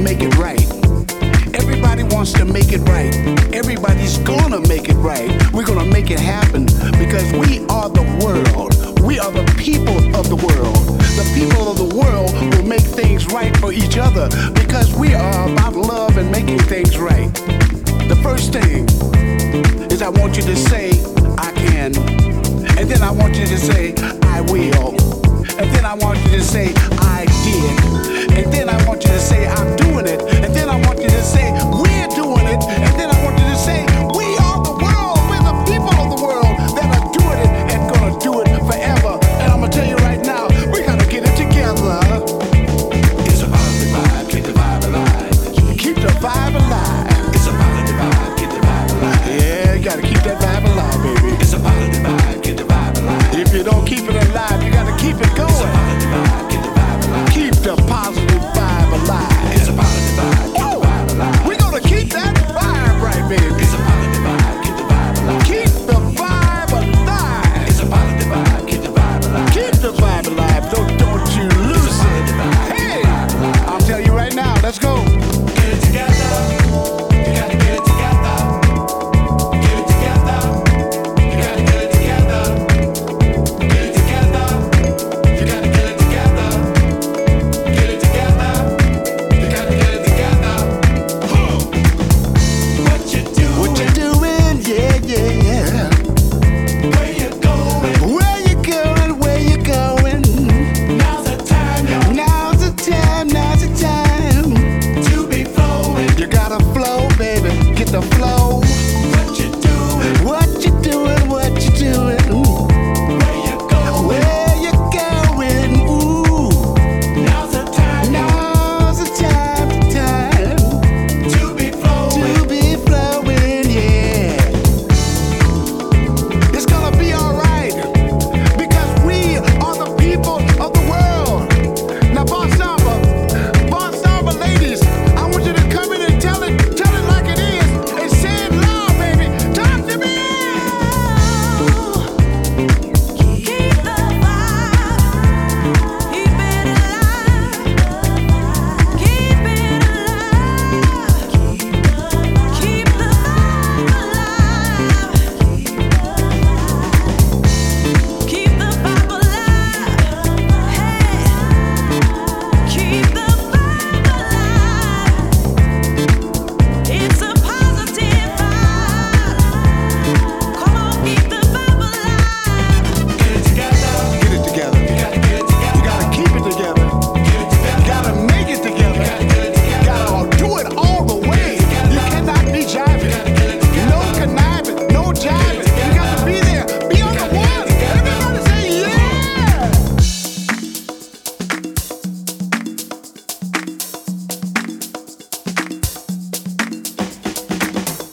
make it right. Everybody wants to make it right. Everybody's gonna make it right. We're gonna make it happen because we are the world. We are the people of the world. The people of the world will make things right for each other because we are about love and making things right. The first thing is I want you to say, I can. And then I want you to say, I will. And then I want you to say, I did. And then I want you to say, I'm doing